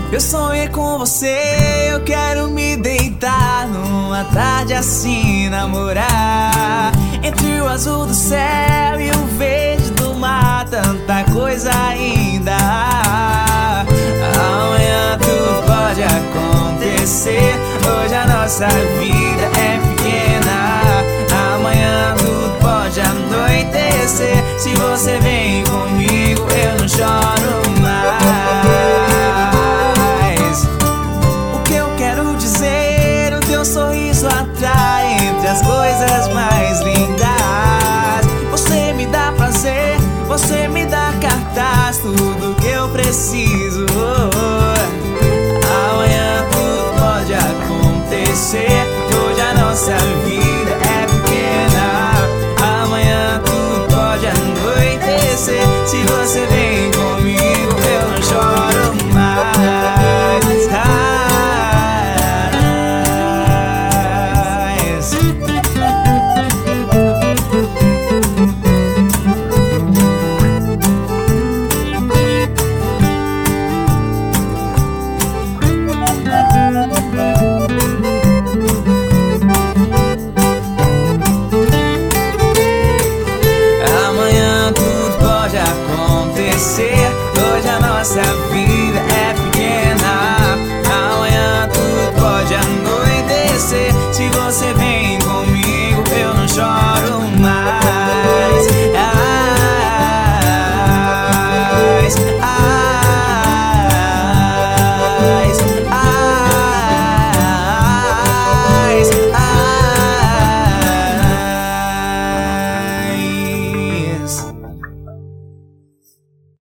Eu sonhei com você, eu quero me deitar numa tarde assim, namorar entre o azul do céu e o verde do mar, tanta coisa ainda. Amanhã tudo pode acontecer, hoje a nossa vida é pequena. Amanhã tudo pode anoitecer, se você vem comigo eu não choro mais. O que eu quero dizer, o teu sorriso atrai entre as coisas mais lindas. Você me dá prazer, você me dá cartaz, tudo que eu preciso. Amanhã tudo pode acontecer, hoje a nossa vida é pequena. Amanhã tudo pode anoitecer, se você vem comigo eu não choro mais. Hoje a nossa vida é pequena. Amanhã tudo pode anoitecer, se você vem comigo eu não choro mais.